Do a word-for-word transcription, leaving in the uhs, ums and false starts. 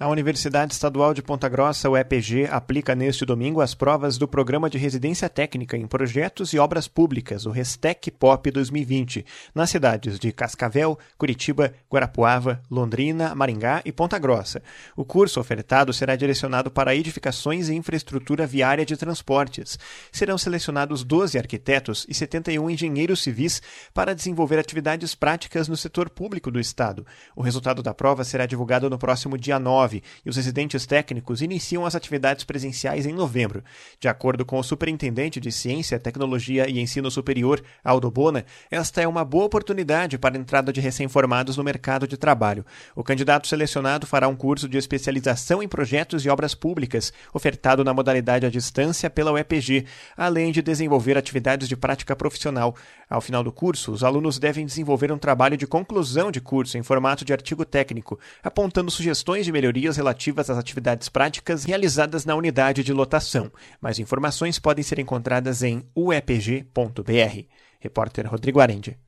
A Universidade Estadual de Ponta Grossa, U E P G, aplica neste domingo as provas do Programa de Residência Técnica em Projetos e Obras Públicas, o Restec Pop dois mil e vinte, nas cidades de Cascavel, Curitiba, Guarapuava, Londrina, Maringá e Ponta Grossa. O curso ofertado será direcionado para edificações e infraestrutura viária de transportes. Serão selecionados doze arquitetos e setenta e um engenheiros civis para desenvolver atividades práticas no setor público do Estado. O resultado da prova será divulgado no próximo dia nove e os residentes técnicos iniciam as atividades presenciais em novembro. De acordo com o superintendente de Ciência, Tecnologia e Ensino Superior, Aldo Bona, esta é uma boa oportunidade para a entrada de recém-formados no mercado de trabalho. O candidato selecionado fará um curso de especialização em projetos e obras públicas, ofertado na modalidade à distância pela U E P G, além de desenvolver atividades de prática profissional. Ao final do curso, os alunos devem desenvolver um trabalho de conclusão de curso em formato de artigo técnico, apontando sugestões de melhorias relativas às atividades práticas realizadas na unidade de lotação. Mais informações podem ser encontradas em u e p g ponto b r. Repórter Rodrigo Arendi.